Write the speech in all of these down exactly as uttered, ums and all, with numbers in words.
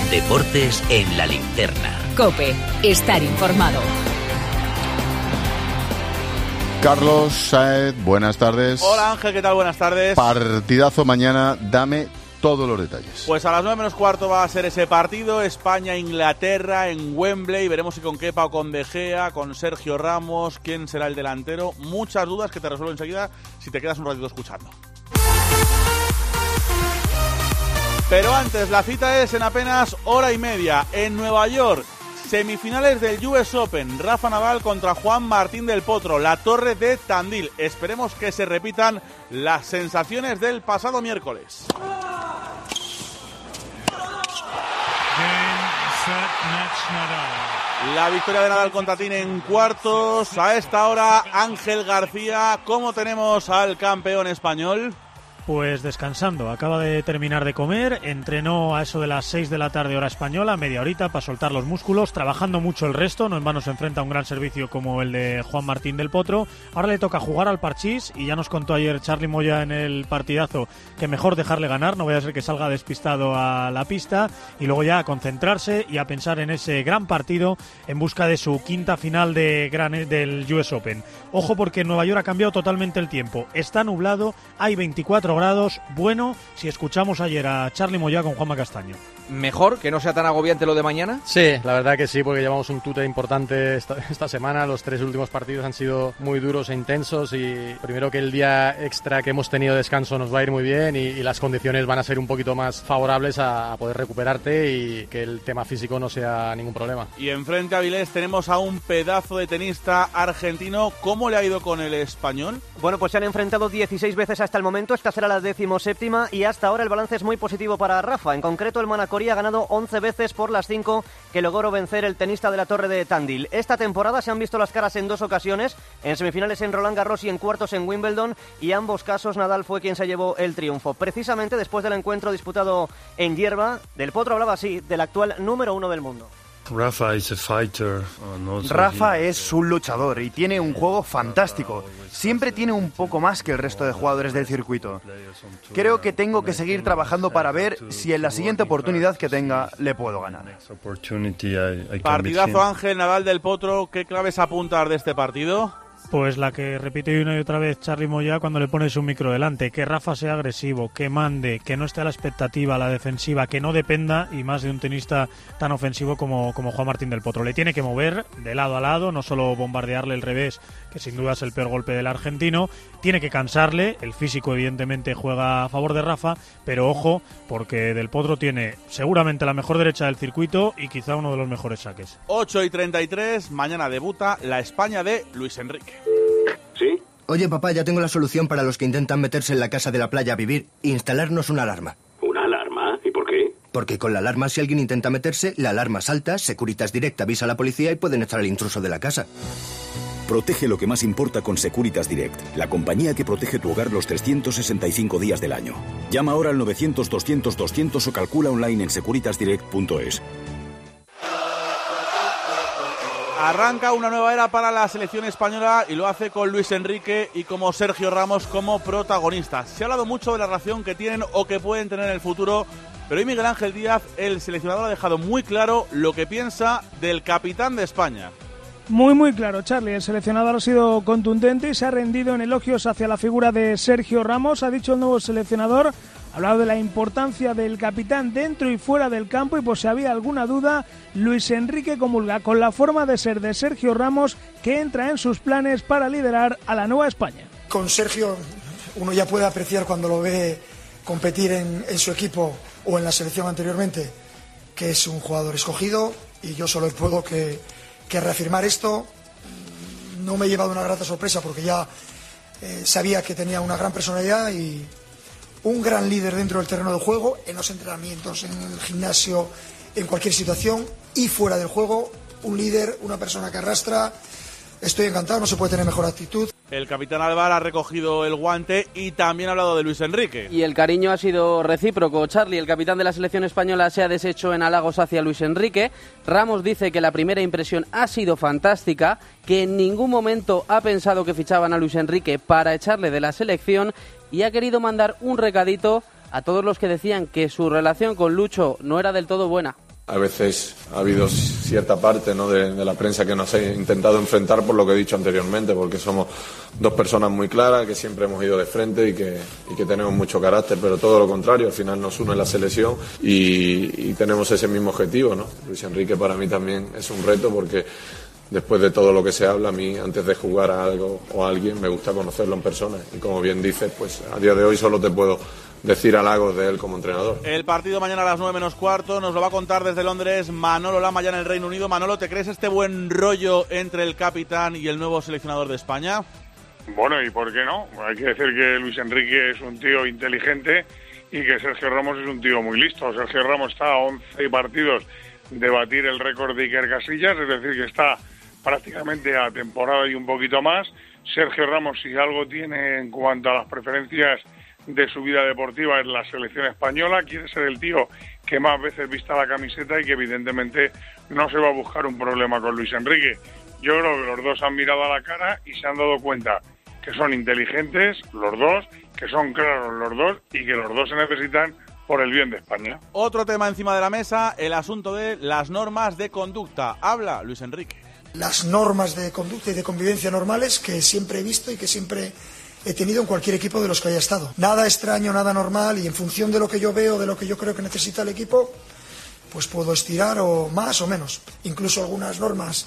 Deportes en la linterna. COPE, estar informado. Carlos Sáez, buenas tardes. Hola Ángel, ¿qué tal? Buenas tardes. Partidazo mañana, dame todos los detalles. Pues a las nueve menos cuarto va a ser ese partido, España-Inglaterra en Wembley. Veremos si con Kepa o con De Gea, con Sergio Ramos, quién será el delantero. Muchas dudas que te resuelvo enseguida si te quedas un ratito escuchando. Pero antes, la cita es en apenas hora y media en Nueva York. Semifinales del U S Open, Rafa Nadal contra Juan Martín del Potro, la Torre de Tandil. Esperemos que se repitan las sensaciones del pasado miércoles. La victoria de Nadal contra Tin en cuartos. A esta hora, Ángel García, ¿cómo tenemos al campeón español? Pues descansando, acaba de terminar de comer, entrenó a eso de las seis de la tarde hora española, media horita para soltar los músculos, trabajando mucho el resto, no en vano se enfrenta a un gran servicio como el de Juan Martín del Potro. Ahora le toca jugar al parchís y ya nos contó ayer Charly Moya en el partidazo que mejor dejarle ganar, no vaya a ser que salga despistado a la pista, y luego ya a concentrarse y a pensar en ese gran partido en busca de su quinta final de gran, del U S Open. Ojo porque en Nueva York ha cambiado totalmente el tiempo, está nublado, hay veinticuatro grados, bueno, si escuchamos ayer a Charly Moya con Juanma Castaño. ¿Mejor que no sea tan agobiante lo de mañana? Sí, la verdad que sí, porque llevamos un tute importante esta, esta semana. Los tres últimos partidos han sido muy duros e intensos, y primero que el día extra que hemos tenido de descanso nos va a ir muy bien, y, y las condiciones van a ser un poquito más favorables a, a poder recuperarte y que el tema físico no sea ningún problema. Y enfrente a Avilés tenemos a un pedazo de tenista argentino. ¿Cómo le ha ido con el español? Bueno, pues se han enfrentado dieciséis veces hasta el momento, esta será la decimoséptima, y hasta ahora el balance es muy positivo para Rafa. En concreto, el Manacorí ha ganado once veces por las cinco que logró vencer el tenista de la Torre de Tandil. Esta temporada se han visto las caras en dos ocasiones, en semifinales en Roland Garros y en cuartos en Wimbledon, y ambos casos Nadal fue quien se llevó el triunfo. Precisamente después del encuentro disputado en Yerba, Del Potro hablaba así del actual número uno del mundo. Rafa is a fighter. Rafa es un luchador y tiene un juego fantástico. Siempre tiene un poco más que el resto de jugadores del circuito. Creo que tengo que seguir trabajando para ver si en la siguiente oportunidad que tenga le puedo ganar. Partidazo, Ángel. Nadal del Potro, ¿qué claves apuntar de este partido? Pues la que repite una y otra vez Charly Moya cuando le pones un micro delante, que Rafa sea agresivo, que mande, que no esté a la expectativa, a la defensiva, que no dependa, y más de un tenista tan ofensivo como, como Juan Martín del Potro. Le tiene que mover de lado a lado, no solo bombardearle el revés, que sin duda es el peor golpe del argentino, tiene que cansarle, el físico evidentemente juega a favor de Rafa, pero ojo, porque del Potro tiene seguramente la mejor derecha del circuito y quizá uno de los mejores saques. ocho y treinta y tres, mañana debuta la España de Luis Enrique. ¿Sí? Oye, papá, ya tengo la solución para los que intentan meterse en la casa de la playa a vivir. Instalarnos una alarma. ¿Una alarma? ¿Y por qué? Porque con la alarma, si alguien intenta meterse, la alarma salta, Securitas Direct avisa a la policía y pueden echar al intruso de la casa. Protege lo que más importa con Securitas Direct, la compañía que protege tu hogar los trescientos sesenta y cinco días del año. Llama ahora al novecientos doscientos doscientos o calcula online en securitas direct punto es. Arranca una nueva era para la selección española y lo hace con Luis Enrique y como Sergio Ramos como protagonistas. Se ha hablado mucho de la relación que tienen o que pueden tener en el futuro, pero hoy Miguel Ángel Díaz, el seleccionador, ha dejado muy claro lo que piensa del capitán de España. Muy, muy claro, Charly. El seleccionador ha sido contundente y se ha rendido en elogios hacia la figura de Sergio Ramos. Ha dicho el nuevo seleccionador, ha hablado de la importancia del capitán dentro y fuera del campo, y por si había alguna duda, Luis Enrique comulga con la forma de ser de Sergio Ramos, que entra en sus planes para liderar a la nueva España. Con Sergio uno ya puede apreciar cuando lo ve competir en, en su equipo o en la selección anteriormente, que es un jugador escogido, y yo solo puedo que, que reafirmar esto. No me he llevado una grata sorpresa porque ya eh, sabía que tenía una gran personalidad y un gran líder dentro del terreno de juego, en los entrenamientos, en el gimnasio, en cualquier situación y fuera del juego. Un líder, una persona que arrastra. Estoy encantado, no se puede tener mejor actitud. El capitán Álvaro ha recogido el guante y también ha hablado de Luis Enrique. Y el cariño ha sido recíproco. Charly, el capitán de la selección española, se ha deshecho en halagos hacia Luis Enrique. Ramos dice que la primera impresión ha sido fantástica, que en ningún momento ha pensado que fichaban a Luis Enrique para echarle de la selección, y ha querido mandar un recadito a todos los que decían que su relación con Lucho no era del todo buena. A veces ha habido cierta parte, ¿no?, de, de la prensa que nos ha intentado enfrentar por lo que he dicho anteriormente, porque somos dos personas muy claras, que siempre hemos ido de frente y que, y que tenemos mucho carácter, pero todo lo contrario, al final nos une la selección y, y tenemos ese mismo objetivo, ¿no? Luis Enrique para mí también es un reto porque después de todo lo que se habla, a mí antes de jugar a algo o a alguien me gusta conocerlo en persona y como bien dices, pues a día de hoy solo te puedo decir halagos de él como entrenador. El partido mañana a las nueve menos cuarto nos lo va a contar desde Londres Manolo Lama, ya en el Reino Unido. Manolo, ¿te crees este buen rollo entre el capitán y el nuevo seleccionador de España? Bueno, ¿y por qué no? Hay que decir que Luis Enrique es un tío inteligente y que Sergio Ramos es un tío muy listo. Sergio Ramos está a once partidos de batir el récord de Iker Casillas, es decir, que está prácticamente a temporada y un poquito más. Sergio Ramos, si algo tiene en cuanto a las preferencias de su vida deportiva, es la selección española, quiere ser el tío que más veces vista la camiseta y que evidentemente no se va a buscar un problema con Luis Enrique. Yo creo que los dos han mirado a la cara y se han dado cuenta que son inteligentes los dos, que son claros los dos y que los dos se necesitan por el bien de España. Otro tema encima de la mesa, el asunto de las normas de conducta. Habla Luis Enrique. Las normas de conducta y de convivencia normales que siempre he visto y que siempre he tenido en cualquier equipo de los que haya estado. Nada extraño, nada normal, y en función de lo que yo veo, de lo que yo creo que necesita el equipo, pues puedo estirar o más o menos. Incluso algunas normas,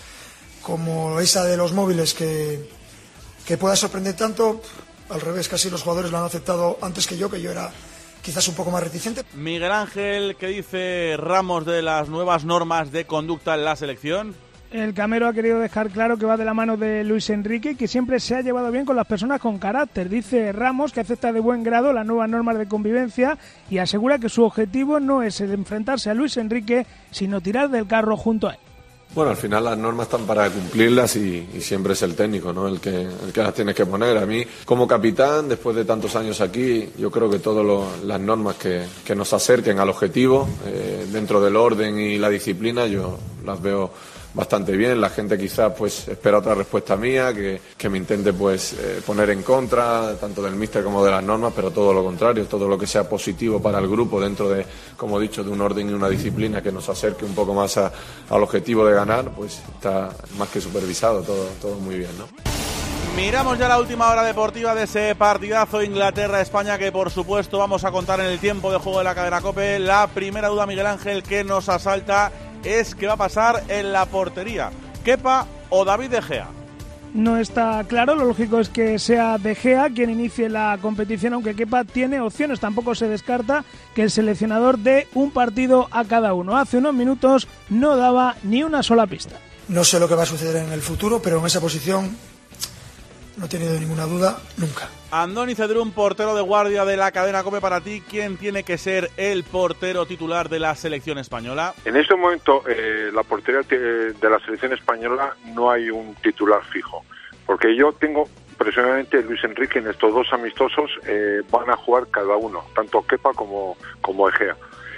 como esa de los móviles, que, que pueda sorprender tanto, al revés, casi los jugadores lo han aceptado antes que yo, que yo era quizás un poco más reticente. Miguel Ángel, ¿qué dice Ramos de las nuevas normas de conducta en la selección? El Camero ha querido dejar claro que va de la mano de Luis Enrique, que siempre se ha llevado bien con las personas con carácter. Dice Ramos que acepta de buen grado las nuevas normas de convivencia y asegura que su objetivo no es el enfrentarse a Luis Enrique, sino tirar del carro junto a él. Bueno, al final las normas están para cumplirlas y, y siempre es el técnico, ¿no?, el que, el que las tienes que poner. A mí, como capitán, después de tantos años aquí, yo creo que todas las normas que, que nos acerquen al objetivo, eh, dentro del orden y la disciplina, yo las veo bastante bien. La gente quizás pues espera otra respuesta mía, que, que me intente pues eh, poner en contra tanto del míster como de las normas, pero todo lo contrario, todo lo que sea positivo para el grupo dentro de, como he dicho, de un orden y una disciplina que nos acerque un poco más a, al objetivo de ganar, pues está más que supervisado, todo, todo muy bien, ¿no? Miramos ya la última hora deportiva de ese partidazo Inglaterra-España, que por supuesto vamos a contar en el tiempo de juego de la cadena COPE. La primera duda, Miguel Ángel, que nos asalta es qué va a pasar en la portería, Kepa o David De Gea. No está claro, lo lógico es que sea De Gea quien inicie la competición, aunque Kepa tiene opciones. Tampoco se descarta que el seleccionador dé un partido a cada uno. Hace unos minutos no daba ni una sola pista. No sé lo que va a suceder en el futuro, pero en esa posición no he tenido ninguna duda nunca. Andoni Cedrún, portero de guardia de la cadena COPE, para ti, ¿quién tiene que ser el portero titular de la selección española? En este momento, eh, la portería de la selección española no hay un titular fijo, porque yo tengo, personalmente, Luis Enrique en estos dos amistosos eh, van a jugar cada uno, tanto Kepa como, como Egea.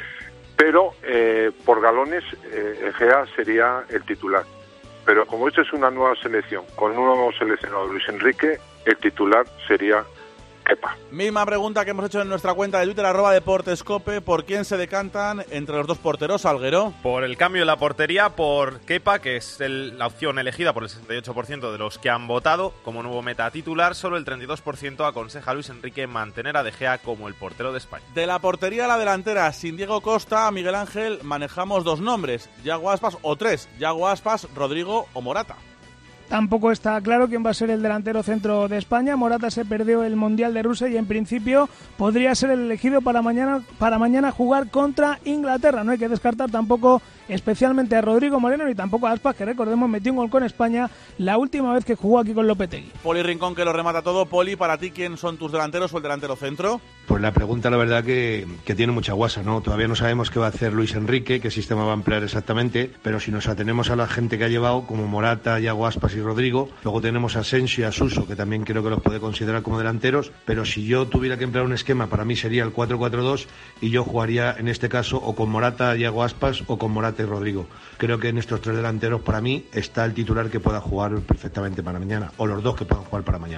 Pero eh, por galones, eh, Egea sería el titular. Pero como esto es una nueva selección, con un nuevo seleccionador, Luis Enrique, el titular sería Kepa. Misma pregunta que hemos hecho en nuestra cuenta de Twitter, arroba Deportescope. ¿Por quién se decantan entre los dos porteros, Alguero? Por el cambio de la portería, por Kepa, que es el, la opción elegida por el sesenta y ocho por ciento de los que han votado como nuevo meta titular. Solo el treinta y dos por ciento aconseja a Luis Enrique mantener a De Gea como el portero de España. De la portería a la delantera, sin Diego Costa, Miguel Ángel, manejamos dos nombres, Yago Aspas, o tres, Yago Aspas, Rodrigo o Morata. Tampoco está claro quién va a ser el delantero centro de España. Morata se perdió el Mundial de Rusia y en principio podría ser el elegido para mañana, para mañana jugar contra Inglaterra. No hay que descartar tampoco especialmente a Rodrigo Moreno ni tampoco a Aspas, que recordemos metió un gol con España la última vez que jugó aquí con Lopetegui. Poli Rincón, que lo remata todo. Poli, para ti, ¿quién son tus delanteros o el delantero centro? Pues la pregunta, la verdad, que, que tiene mucha guasa, ¿no? Todavía no sabemos qué va a hacer Luis Enrique, qué sistema va a emplear exactamente, pero si nos atenemos a la gente que ha llevado, como Morata, Yago Aspas y Rodrigo, luego tenemos a Asensio y a Suso, que también creo que los puede considerar como delanteros, pero si yo tuviera que emplear un esquema, para mí sería el cuatro cuatro dos y yo jugaría en este caso o con Morata, Yago Aspas o con Morata y Rodrigo. Creo que en estos tres delanteros, para mí, está el titular que pueda jugar perfectamente para mañana, o los dos que puedan jugar para mañana.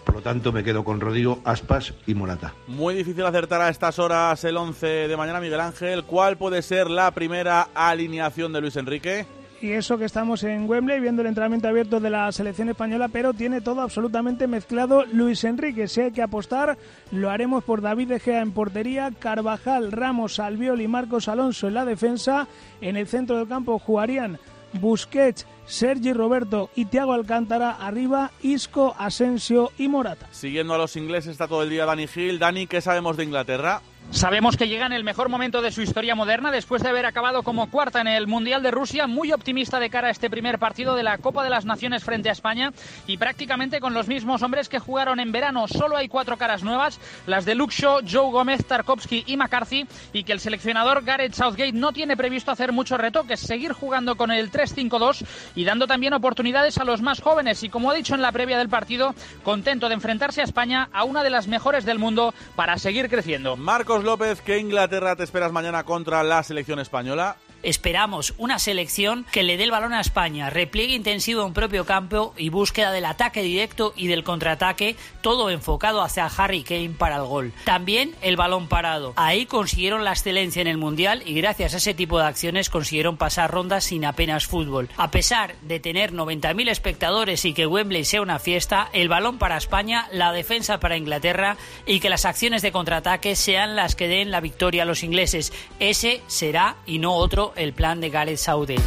Por lo tanto, me quedo con Rodrigo, Aspas y Morata. Muy difícil acertar a estas horas el once de mañana, Miguel Ángel. ¿Cuál puede ser la primera alineación de Luis Enrique? Y eso que estamos en Wembley viendo el entrenamiento abierto de la selección española, pero tiene todo absolutamente mezclado Luis Enrique. Si hay que apostar, lo haremos por David De Gea en portería, Carvajal, Ramos, Albiol y Marcos Alonso en la defensa. En el centro del campo jugarían Busquets, Sergi Roberto y Thiago Alcántara. Arriba, Isco, Asensio y Morata. Siguiendo a los ingleses está todo el día Dani Gil. Dani, ¿qué sabemos de Inglaterra? Sabemos que llega en el mejor momento de su historia moderna después de haber acabado como cuarta en el Mundial de Rusia, muy optimista de cara a este primer partido de la Copa de las Naciones frente a España y prácticamente con los mismos hombres que jugaron en verano. Solo hay cuatro caras nuevas, las de Luke Shaw, Joe Gómez, Tarkowski y McCarthy, y que el seleccionador Gareth Southgate no tiene previsto hacer mucho retoques, seguir jugando con el tres cinco dos y dando también oportunidades a los más jóvenes y, como ha dicho en la previa del partido, contento de enfrentarse a España, a una de las mejores del mundo, para seguir creciendo. Marcos López, ¿qué Inglaterra te esperas mañana contra la selección española? Esperamos una selección que le dé el balón a España, repliegue intensivo en propio campo y búsqueda del ataque directo y del contraataque, todo enfocado hacia Harry Kane para el gol. También el balón parado. Ahí consiguieron la excelencia en el Mundial y gracias a ese tipo de acciones consiguieron pasar rondas sin apenas fútbol. A pesar de tener noventa mil espectadores y que Wembley sea una fiesta, el balón para España, la defensa para Inglaterra y que las acciones de contraataque sean las que den la victoria a los ingleses. Ese será y no otro el plan de Gareth Southgate.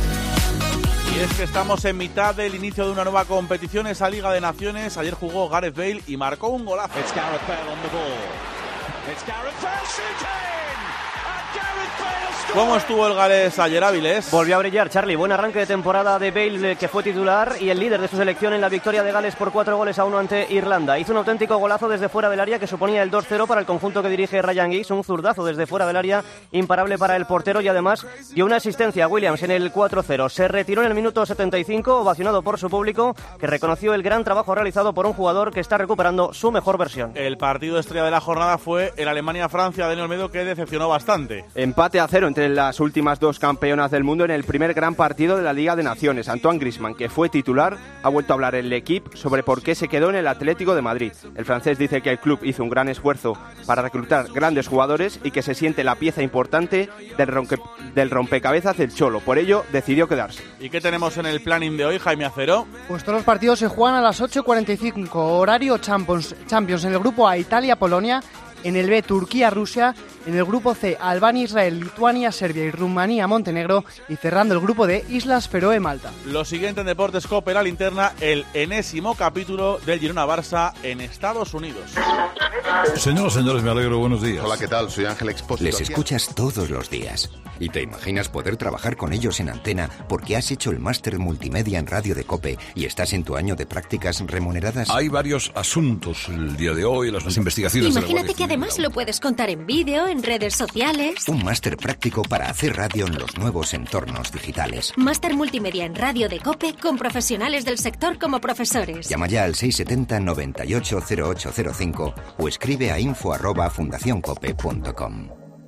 Y es que estamos en mitad del inicio de una nueva competición, esa Liga de Naciones. Ayer jugó Gareth Bale y marcó un golazo. It's Gareth Bale on the ball. It's Gareth Bale shooting. And Gareth Bale ¿Cómo estuvo el galés ayer, Áviles? Volvió a brillar, Charlie. Buen arranque de temporada de Bale, que fue titular y el líder de su selección en la victoria de Gales por cuatro goles a uno ante Irlanda. Hizo un auténtico golazo desde fuera del área que suponía el dos cero para el conjunto que dirige Ryan Giggs. Un zurdazo desde fuera del área imparable para el portero y además dio una asistencia a Williams en el cuatro cero. Se retiró en el minuto setenta y cinco, ovacionado por su público, que reconoció el gran trabajo realizado por un jugador que está recuperando su mejor versión. El partido estrella de la jornada fue el Alemania-Francia de Dani Olmedo, que decepcionó bastante. Empate a cero entre las últimas dos campeonas del mundo en el primer gran partido de la Liga de Naciones. Antoine Griezmann, que fue titular, ha vuelto a hablar en l'Equipe sobre por qué se quedó en el Atlético de Madrid. El francés dice que el club hizo un gran esfuerzo para reclutar grandes jugadores y que se siente la pieza importante del, rompe, del rompecabezas del Cholo. Por ello, decidió quedarse. ¿Y qué tenemos en el planning de hoy, Jaime Acero? Pues todos los partidos se juegan a las ocho y cuarenta y cinco, horario Champions. Champions en el grupo A, Italia-Polonia. En el B, Turquía-Rusia. En el grupo C, Albania-Israel, Lituania-Serbia y Rumanía-Montenegro. Y cerrando el grupo D, Islas Feroe-Malta. Lo siguiente en Deportes Cope, la linterna, el enésimo capítulo del Girona-Barça en Estados Unidos. Señoras, señores, me alegro, buenos días. Hola, ¿qué tal? Soy Ángel Expósito. Les escuchas todos los días y te imaginas poder trabajar con ellos en antena porque has hecho el máster multimedia en radio de COPE y estás en tu año de prácticas remuneradas. Hay varios asuntos el día de hoy, las investigaciones. Imagínate que además lo puedes contar en vídeo, en redes sociales. Un máster práctico para hacer radio en los nuevos entornos digitales. Máster multimedia en radio de COPE con profesionales del sector como profesores. Llama ya al seis siete cero, noventa y ocho, cero ocho cero cinco o escribe a info arroba fundacioncope punto com.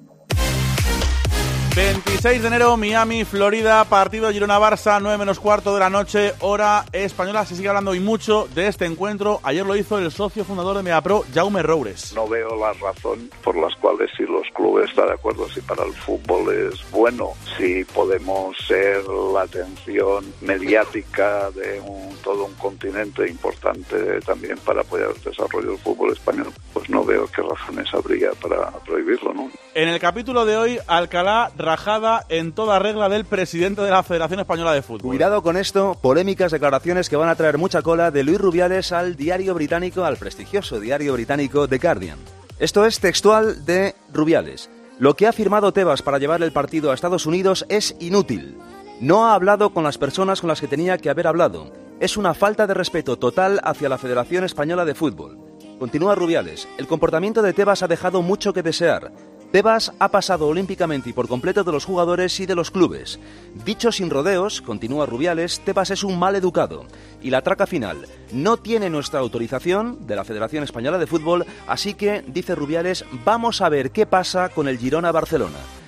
veintiséis de enero, Miami, Florida, partido Girona-Barça, nueve menos cuarto de la noche, hora española. Se sigue hablando y mucho de este encuentro. Ayer lo hizo el socio fundador de Mediapro, Jaume Roures. No veo la razón por las cuales, si los clubes están de acuerdo, si para el fútbol es bueno, si podemos ser la atención mediática de un, todo un continente importante también para apoyar el desarrollo del fútbol español, pues no veo qué razones habría para prohibirlo, ¿no? En el capítulo de hoy, Alcalá, rajada en toda regla del presidente de la Federación Española de Fútbol. Cuidado con esto, polémicas declaraciones que van a traer mucha cola de Luis Rubiales al diario británico, al prestigioso diario británico The Guardian. Esto es textual de Rubiales. Lo que ha firmado Tebas para llevar el partido a Estados Unidos es inútil. No ha hablado con las personas con las que tenía que haber hablado. Es una falta de respeto total hacia la Federación Española de Fútbol. Continúa Rubiales. El comportamiento de Tebas ha dejado mucho que desear. Tebas ha pasado olímpicamente y por completo de los jugadores y de los clubes. Dicho sin rodeos, continúa Rubiales, Tebas es un mal educado. Y la traca final, no tiene nuestra autorización de la Federación Española de Fútbol, así que, dice Rubiales, vamos a ver qué pasa con el Girona-Barcelona.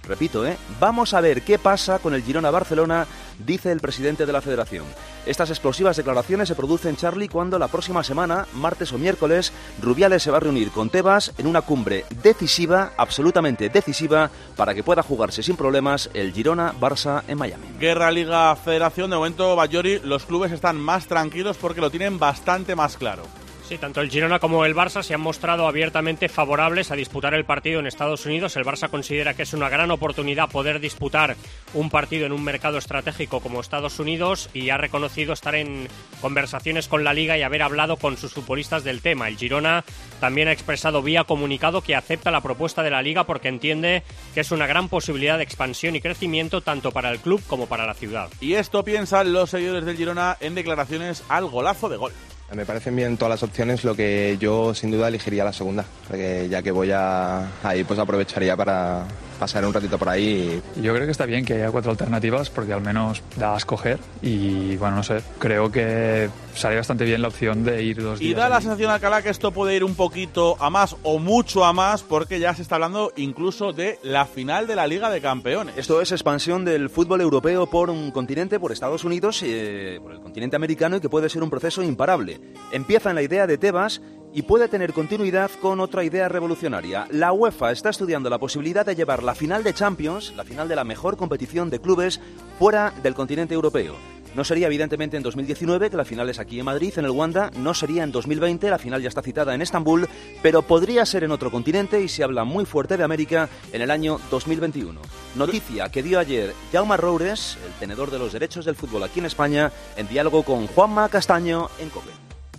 Repito, ¿eh? Vamos a ver qué pasa con el Girona-Barcelona, dice el presidente de la federación. Estas explosivas declaraciones se producen, Charlie, cuando la próxima semana, martes o miércoles, Rubiales se va a reunir con Tebas en una cumbre decisiva, absolutamente decisiva, para que pueda jugarse sin problemas el Girona-Barça en Miami. Guerra Liga-Federación, de momento, Bayori, los clubes están más tranquilos porque lo tienen bastante más claro. Sí, tanto el Girona como el Barça se han mostrado abiertamente favorables a disputar el partido en Estados Unidos. El Barça considera que es una gran oportunidad poder disputar un partido en un mercado estratégico como Estados Unidos y ha reconocido estar en conversaciones con la Liga y haber hablado con sus futbolistas del tema. El Girona también ha expresado vía comunicado que acepta la propuesta de la Liga porque entiende que es una gran posibilidad de expansión y crecimiento tanto para el club como para la ciudad. Y esto piensan los seguidores del Girona en declaraciones al golazo de gol. Me parecen bien todas las opciones, lo que yo sin duda elegiría la segunda, porque ya que voy a ahí pues aprovecharía para pasar un ratito por ahí. Yo creo que está bien que haya cuatro alternativas porque al menos da a escoger y bueno, no sé, creo que sale bastante bien la opción de ir dos días. Y da la sensación, Alcalá, que esto puede ir un poquito a más o mucho a más porque ya se está hablando incluso de la final de la Liga de Campeones. Esto es expansión del fútbol europeo por un continente, por Estados Unidos, eh, por el continente americano, y que puede ser un proceso imparable. Empieza en la idea de Tebas y puede tener continuidad con otra idea revolucionaria. La UEFA está estudiando la posibilidad de llevar la final de Champions, la final de la mejor competición de clubes, fuera del continente europeo. No sería evidentemente en dos mil diecinueve, que la final es aquí en Madrid, en el Wanda, no sería en dos mil veinte, la final ya está citada en Estambul, pero podría ser en otro continente y se habla muy fuerte de América en el año dos mil veintiuno. Noticia que dio ayer Jaume Roures, el tenedor de los derechos del fútbol aquí en España, en diálogo con Juanma Castaño en COPE.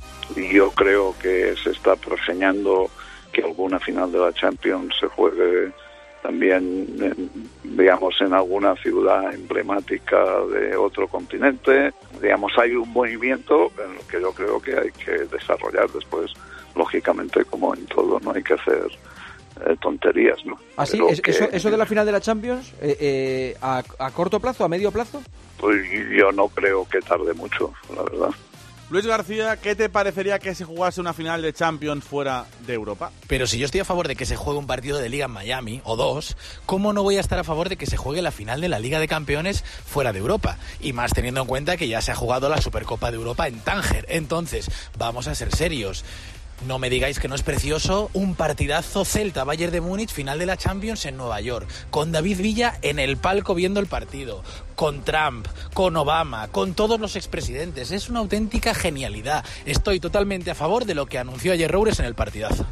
Yo creo que se está proseñando que alguna final de la Champions se juegue también, en, digamos, en alguna ciudad emblemática de otro continente. Digamos, hay un movimiento en el que yo creo que hay que desarrollar después. Lógicamente, como en todo, no hay que hacer eh, tonterías, ¿no? ¿Así? ¿Ah, sí? ¿Eso, ¿Eso de la final de la Champions, eh, eh, a, a corto plazo, a medio plazo? Pues yo no creo que tarde mucho, la verdad. Luis García, ¿qué te parecería que se jugase una final de Champions fuera de Europa? Pero si yo estoy a favor de que se juegue un partido de Liga en Miami, o dos, ¿cómo no voy a estar a favor de que se juegue la final de la Liga de Campeones fuera de Europa? Y más teniendo en cuenta que ya se ha jugado la Supercopa de Europa en Tánger. Entonces, vamos a ser serios. No me digáis que no es precioso un partidazo Celta-Bayern de Múnich, final de la Champions en Nueva York, con David Villa en el palco viendo el partido, con Trump, con Obama, con todos los expresidentes. Es una auténtica genialidad. Estoy totalmente a favor de lo que anunció ayer Roures en el partidazo.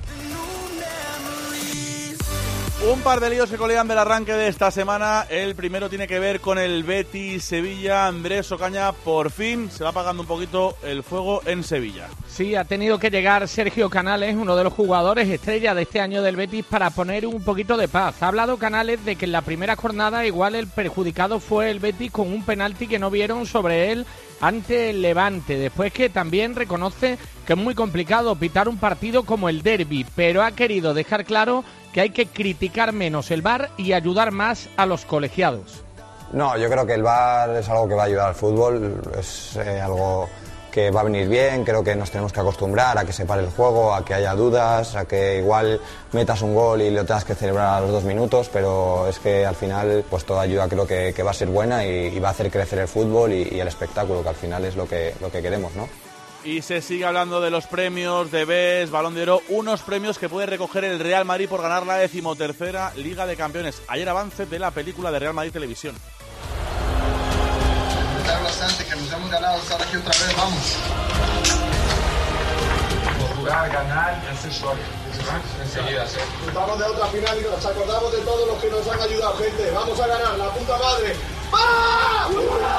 Un par de líos que colean del arranque de esta semana. El primero tiene que ver con el Betis-Sevilla. Andrés Ocaña, por fin se va apagando un poquito el fuego en Sevilla. Sí, ha tenido que llegar Sergio Canales, uno de los jugadores estrella de este año del Betis, para poner un poquito de paz. Ha hablado Canales de que en la primera jornada igual el perjudicado fue el Betis con un penalti que no vieron sobre él ante el Levante. Después que también reconoce que es muy complicado pitar un partido como el derbi, pero ha querido dejar claro que hay que criticar menos el V A R y ayudar más a los colegiados. No, yo creo que el V A R es algo que va a ayudar al fútbol, es eh, algo que va a venir bien. Creo que nos tenemos que acostumbrar a que se pare el juego, a que haya dudas, a que igual metas un gol y lo tengas que celebrar a los dos minutos, pero es que al final pues toda ayuda creo que, que va a ser buena y, y va a hacer crecer el fútbol y, y el espectáculo, que al final es lo que, lo que queremos, ¿no? Y se sigue hablando de los premios de B E S, Balón de Oro, unos premios que puede recoger el Real Madrid por ganar la decimotercera Liga de Campeones. Ayer avance de la película de Real Madrid Televisión. Claro, bastante, que nos hemos ganado, estar aquí otra vez, vamos. Por jugar, ganar, es historia. Enseguida, sí. Estamos de otra final y nos acordamos de todos los que nos han ayudado, gente. Vamos a ganar, la puta madre. ¡Ah!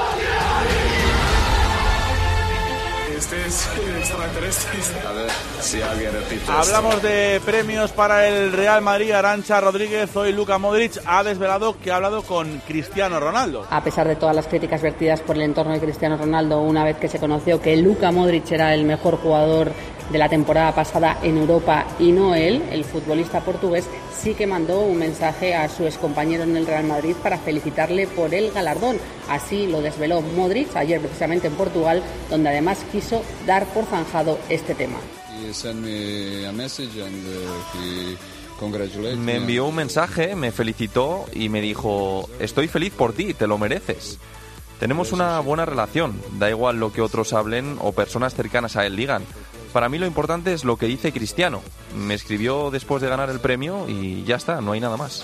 Este es extraterrestre. A ver si alguien repite. Hablamos de premios para el Real Madrid. Arantxa Rodríguez, hoy Luka Modric ha desvelado que ha hablado con Cristiano Ronaldo. A pesar de todas las críticas vertidas por el entorno de Cristiano Ronaldo, una vez que se conoció que Luka Modric era el mejor jugador de la temporada pasada en Europa y no él, el futbolista portugués sí que mandó un mensaje a su excompañero en el Real Madrid para felicitarle por el galardón. Así lo desveló Modric ayer precisamente en Portugal, donde además quiso dar por zanjado este tema. He sent me a message and uh, he Me envió un mensaje, me felicitó y me dijo: estoy feliz por ti, te lo mereces. Tenemos una buena relación, da igual lo que otros hablen o personas cercanas a él digan. Para mí lo importante es lo que dice Cristiano. Me escribió después de ganar el premio y ya está, no hay nada más.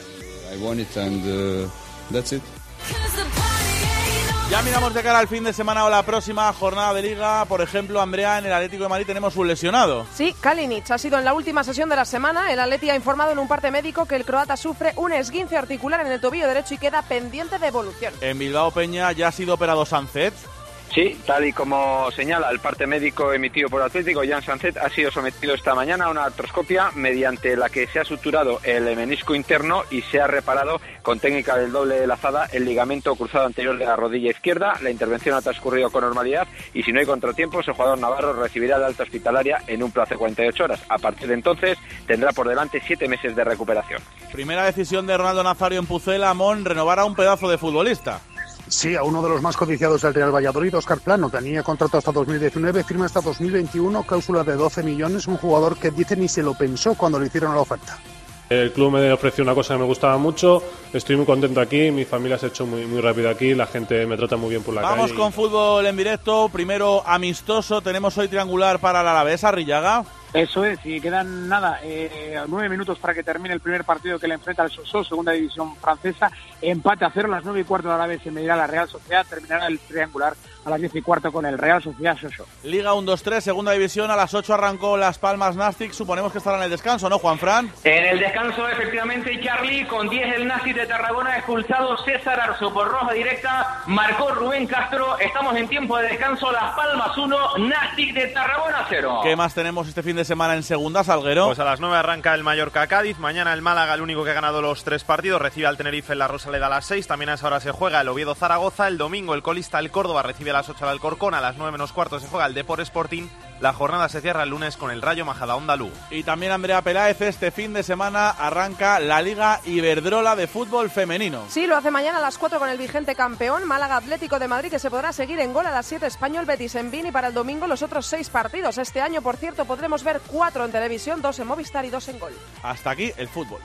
Ya miramos de cara al fin de semana o la próxima jornada de Liga. Por ejemplo, Andrea, en el Atlético de Madrid tenemos un lesionado. Sí, Kalinic ha sido en la última sesión de la semana. El Atleti ha informado en un parte médico que el croata sufre un esguince articular en el tobillo derecho y queda pendiente de evolución. En Bilbao Peña ya ha sido operado Sánchez. Sí, tal y como señala el parte médico emitido por Atlético, Jan Sánchez ha sido sometido esta mañana a una artroscopia mediante la que se ha suturado el menisco interno y se ha reparado con técnica del doble lazada el ligamento cruzado anterior de la rodilla izquierda. La intervención ha transcurrido con normalidad y si no hay contratiempos, el jugador navarro recibirá la alta hospitalaria en un plazo de cuarenta y ocho horas. A partir de entonces tendrá por delante siete meses de recuperación. Primera decisión de Ronaldo Nazario en Pucela, Mon, renovar a un pedazo de futbolista. Sí, a uno de los más codiciados del Real Valladolid, Óscar Plano. Tenía contrato hasta dos mil diecinueve, firma hasta dos mil veintiuno, cláusula de doce millones, un jugador que dice ni se lo pensó cuando le hicieron la oferta. El club me ofreció una cosa que me gustaba mucho, estoy muy contento aquí, mi familia se ha hecho muy, muy rápido aquí, la gente me trata muy bien por la Vamos calle. Vamos con y... fútbol en directo, primero amistoso, tenemos hoy triangular para el Alavés, Arrillaga. Eso es, y quedan nada, eh, nueve minutos para que termine el primer partido que le enfrenta al Sochaux, segunda división francesa, empate a cero, a las nueve y cuarto de la vez se medirá la Real Sociedad, terminará el triangular a las diez y cuarto con el Real Sociedad Sochaux. Liga uno dos tres, segunda división, a las ocho arrancó Las Palmas Nastic, suponemos que estará en el descanso, ¿no, Juanfran? En el descanso, efectivamente, Charlie, con diez el Nastic de Tarragona, expulsado César Arzo por roja directa, marcó Rubén Castro, estamos en tiempo de descanso, Las Palmas uno, Nastic de Tarragona cero. ¿Qué más tenemos este fin de semana en segunda, Salguero? Pues a las nueve arranca el Mallorca-Cádiz, mañana el Málaga, el único que ha ganado los tres partidos, recibe al Tenerife en la Rosaleda a las seis, también a esa hora se juega el Oviedo-Zaragoza, el domingo el colista el Córdoba recibe a las ocho al Alcorcón, a las nueve menos cuarto se juega el Depor Sporting, la jornada se cierra el lunes con el Rayo Majadahonda Lugo. Y también Andrea Peláez, este fin de semana arranca la Liga Iberdrola de fútbol femenino. Sí, lo hace mañana a las cuatro con el vigente campeón Málaga Atlético de Madrid, que se podrá seguir en gol a las siete, Español Betis en Vini, para el domingo los otros seis partidos. Este año, por cierto, podremos ver cuatro en televisión, dos en Movistar y dos en Gol. Hasta aquí el fútbol.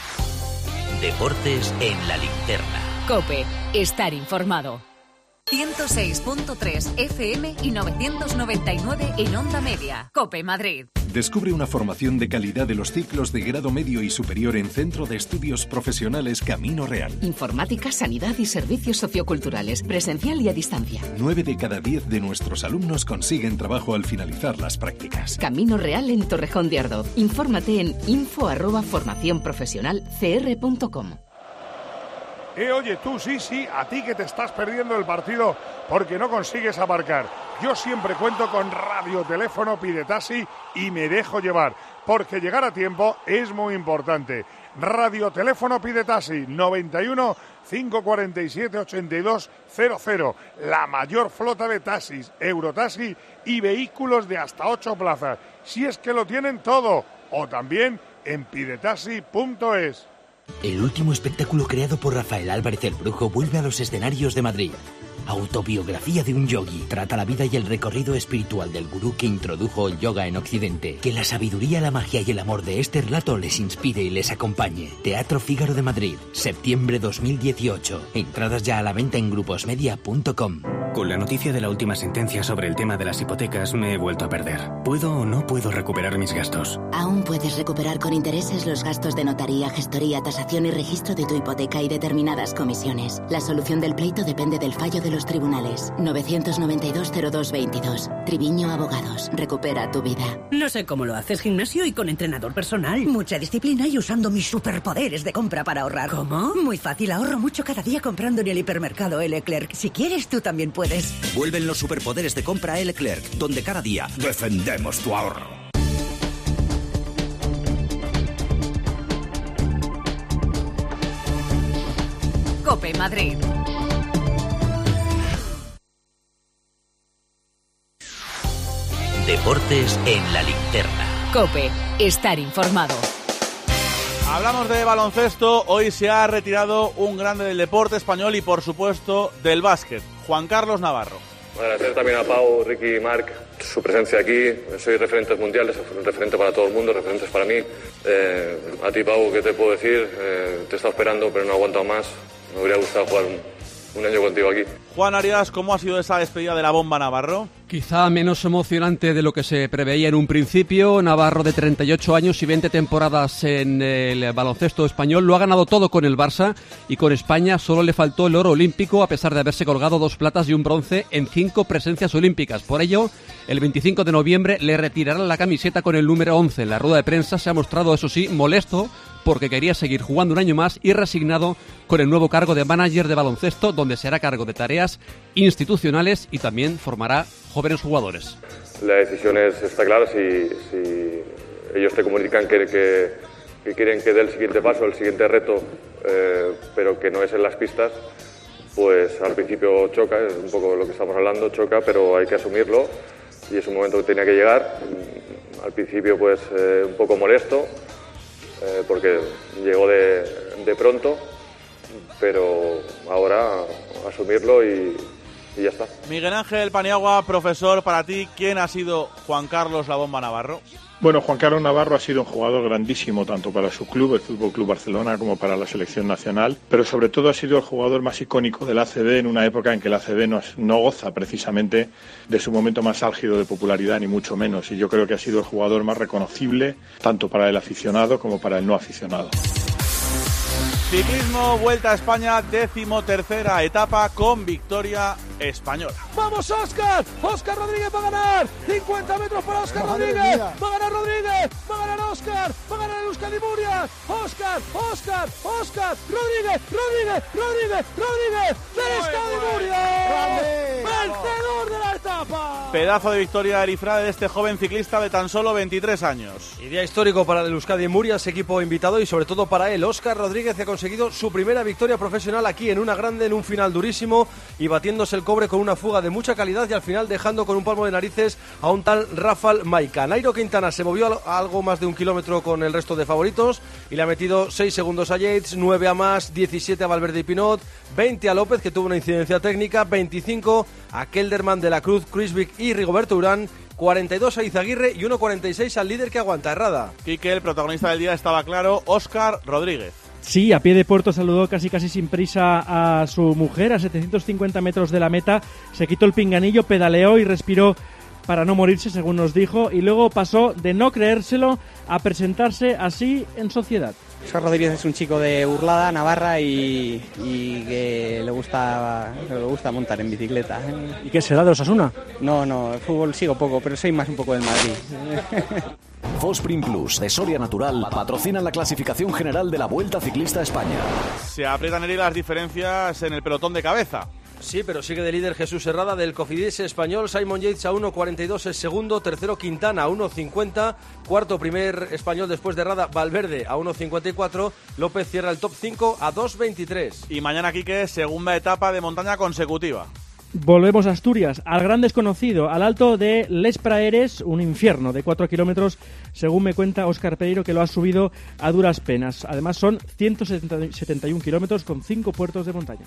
Deportes en la linterna. COPE, estar informado. ciento seis punto tres F M y novecientos noventa y nueve en Onda Media. COPE Madrid. Descubre una formación de calidad de los ciclos de grado medio y superior en Centro de Estudios Profesionales Camino Real. Informática, sanidad y servicios socioculturales, presencial y a distancia. Nueve de cada diez de nuestros alumnos consiguen trabajo al finalizar las prácticas. Camino Real en Torrejón de Ardoz. Infórmate en info arroba formación profesional c r punto com. Eh, oye, tú, sí, sí, a ti que te estás perdiendo el partido porque no consigues aparcar. Yo siempre cuento con radioteléfono Pide Taxi y me dejo llevar, porque llegar a tiempo es muy importante. Radioteléfono Pide Taxi, noventa y uno, cinco cuarenta y siete, ochenta y dos cero cero. La mayor flota de taxis, Eurotaxi y vehículos de hasta ocho plazas. Si es que lo tienen todo. O también en pidetaxi punto es. El último espectáculo creado por Rafael Álvarez el Brujo vuelve a los escenarios de Madrid. Autobiografía de un yogi. Trata la vida y el recorrido espiritual del gurú que introdujo el yoga en Occidente. Que la sabiduría, la magia y el amor de este relato les inspire y les acompañe. Teatro Fígaro de Madrid, septiembre dos mil dieciocho. Entradas ya a la venta en gruposmedia punto com. Con la noticia de la última sentencia sobre el tema de las hipotecas me he vuelto a perder. ¿Puedo o no puedo recuperar mis gastos? Aún puedes recuperar con intereses los gastos de notaría, gestoría, tasación y registro de tu hipoteca y determinadas comisiones. La solución del pleito depende del fallo de los tribunales. novecientos noventa y dos, cero dos veintidós. Triviño Abogados. Recupera tu vida. No sé cómo lo haces, gimnasio y con entrenador personal. Mucha disciplina y usando mis superpoderes de compra para ahorrar. ¿Cómo? Muy fácil, ahorro mucho cada día comprando en el hipermercado Leclerc. Si quieres, tú también puedes. Vuelven los superpoderes de compra Leclerc, donde cada día defendemos tu ahorro. COPE Madrid. Deportes en la linterna. COPE, estar informado. Hablamos de baloncesto, hoy se ha retirado un grande del deporte español y por supuesto del básquet, Juan Carlos Navarro. Agradecer también a Pau, Ricky y Marc su presencia aquí. Soy referentes mundiales, referente para todo el mundo, referentes para mí. Eh, a ti, Pau, ¿qué te puedo decir? Eh, te he estado esperando, pero no he aguantado más. Me hubiera gustado jugar un, un año contigo aquí. Juan Arias, ¿cómo ha sido esa despedida de la bomba Navarro? Quizá menos emocionante de lo que se preveía en un principio. Navarro, de treinta y ocho años y veinte temporadas en el baloncesto español, lo ha ganado todo con el Barça, y con España solo le faltó el oro olímpico, a pesar de haberse colgado dos platas y un bronce en cinco presencias olímpicas. Por ello, el veinticinco de noviembre le retirarán la camiseta con el número once. En la rueda de prensa se ha mostrado, eso sí, molesto, porque quería seguir jugando un año más, y resignado con el nuevo cargo de manager de baloncesto, donde se hará cargo de tareas institucionales y también formará jóvenes jugadores. La decisión es, está clara. Si, si ellos te comunican que, que, que quieren que dé el siguiente paso, el siguiente reto, eh, pero que no es en las pistas, pues al principio choca, es un poco lo que estamos hablando, choca, pero hay que asumirlo, y es un momento que tenía que llegar. Al principio pues eh, un poco molesto, eh, porque llegó de, de pronto, pero ahora asumirlo y, y ya está. Miguel Ángel Paniagua, profesor, para ti, ¿quién ha sido Juan Carlos La Bomba Navarro? Bueno, Juan Carlos Navarro ha sido un jugador grandísimo tanto para su club, el Fútbol Club Barcelona, como para la selección nacional, pero sobre todo ha sido el jugador más icónico del A C B en una época en que el A C B no, no goza precisamente de su momento más álgido de popularidad, ni mucho menos, y yo creo que ha sido el jugador más reconocible tanto para el aficionado como para el no aficionado. Ciclismo, Vuelta a España, decimotercera etapa con victoria española. ¡Vamos, Óscar! ¡Óscar Rodríguez va a ganar! ¡cincuenta metros para Óscar Rodríguez! ¡Va a ganar Rodríguez! ¡Va a ganar Óscar! ¡Va a ganar el Euskadi Murias! ¡Óscar! ¡Óscar! ¡Óscar! ¡Rodríguez! ¡Rodríguez! ¡Rodríguez! ¡Rodríguez! ¡Del Euskadi Murias! ¡Vencedor de la etapa! Pedazo de victoria erifrade de este joven ciclista de tan solo veintitrés años. Y día histórico para el Euskadi Murias, equipo invitado, y sobre todo para él. Óscar Rodríguez ha conseguido su primera victoria profesional aquí en una grande, en un final durísimo, y batiéndose el cobre con una fuga de mucha calidad, y al final dejando con un palmo de narices a un tal Rafael Maica. Nairo Quintana se movió a algo más de un kilómetro con el resto de favoritos y le ha metido seis segundos a Yates, nueve a Mas, diecisiete a Valverde y Pinot, veinte a López, que tuvo una incidencia técnica, veinticinco a Kelderman, De la Cruz, Kruijswijk y Rigoberto Urán, cuarenta y dos a Izaguirre y uno cuarenta y seis al líder que aguanta, Herrada. Quique, el protagonista del día, estaba claro, Óscar Rodríguez. Sí, a pie de puerto saludó casi casi sin prisa a su mujer a setecientos cincuenta metros de la meta, se quitó el pinganillo, pedaleó y respiró para no morirse, según nos dijo, y luego pasó de no creérselo a presentarse así en sociedad. Óscar Rodríguez es un chico de Urlada, Navarra, y, y que le gusta, le gusta montar en bicicleta. ¿Y qué será de Osasuna? No, no, el fútbol sigo poco, pero soy más un poco del Madrid. Fosprin Plus de Soria Natural patrocinan la clasificación general de la Vuelta Ciclista a España. Se aprietan ahí las diferencias en el pelotón de cabeza. Sí, pero sigue de líder Jesús Herrada del Cofidis español. Simon Yates a uno cuarenta y dos es segundo. Tercero Quintana a uno cincuenta. Cuarto primer español después de Herrada, Valverde a uno cincuenta y cuatro. López cierra el top cinco a dos veintitrés. Y mañana, Quique, segunda etapa de montaña consecutiva. Volvemos a Asturias, al gran desconocido, al alto de Les Praeres, un infierno de cuatro kilómetros, según me cuenta Óscar Pereiro, que lo ha subido a duras penas. Además son ciento setenta y uno kilómetros con cinco puertos de montaña.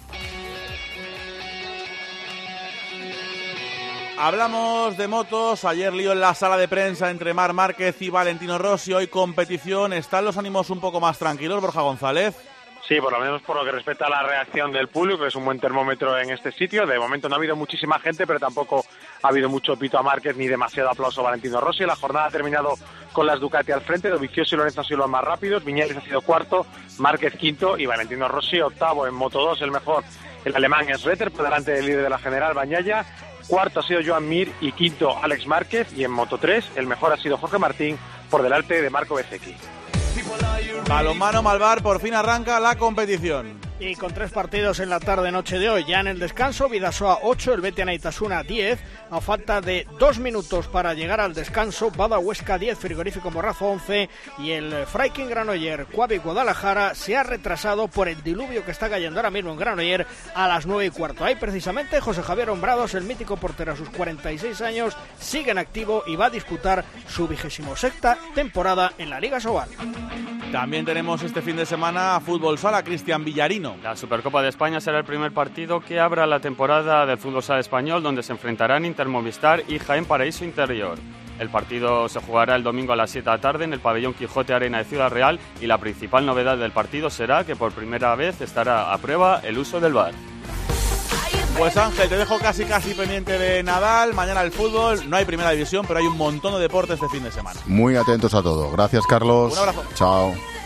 Hablamos de motos. Ayer lío en la sala de prensa entre Marc Márquez y Valentino Rossi. Hoy competición. ¿Están los ánimos un poco más tranquilos, Borja González? Sí, por lo menos por lo que respecta a la reacción del público, que es un buen termómetro en este sitio. De momento no ha habido muchísima gente, pero tampoco ha habido mucho pito a Márquez ni demasiado aplauso a Valentino Rossi. La jornada ha terminado con las Ducati al frente. Dovizioso y Lorenzo han sido los más rápidos. Viñales ha sido cuarto, Márquez quinto y Valentino Rossi octavo. En Moto dos el mejor, el alemán es Retter, por delante del líder de la general, Bagnaia. Cuarto ha sido Joan Mir y quinto Alex Márquez. Y en Moto tres el mejor ha sido Jorge Martín, por delante de Marco Bezzecchi. Balonmano Malvar, por fin arranca la competición. Y con tres partidos en la tarde-noche de hoy, ya en el descanso, Bidasoa ocho, el Betia Naitasuna diez, a falta de dos minutos para llegar al descanso, Bada Huesca diez, Frigorífico Morrazo once, y el Freiking Granoller Cuavi Guadalajara se ha retrasado por el diluvio que está cayendo ahora mismo en Granoller a las nueve y cuarto. Ahí precisamente José Javier Hombrados, el mítico portero a sus cuarenta y seis años, sigue en activo y va a disputar su vigésimo sexta temporada en la Liga Sobal. También tenemos este fin de semana fútbol sala, Cristian Villarino. La Supercopa de España será el primer partido que abra la temporada del fútbol sala español, donde se enfrentarán Inter Movistar y Jaén Paraíso Interior. El partido se jugará el domingo a las siete de la tarde en el pabellón Quijote Arena de Ciudad Real y la principal novedad del partido será que por primera vez estará a prueba el uso del V A R. Pues Ángel, te dejo casi casi pendiente de Nadal. Mañana el fútbol, no hay primera división, pero hay un montón de deportes de fin de semana. Muy atentos a todo. Gracias, Carlos. Un abrazo. Chao.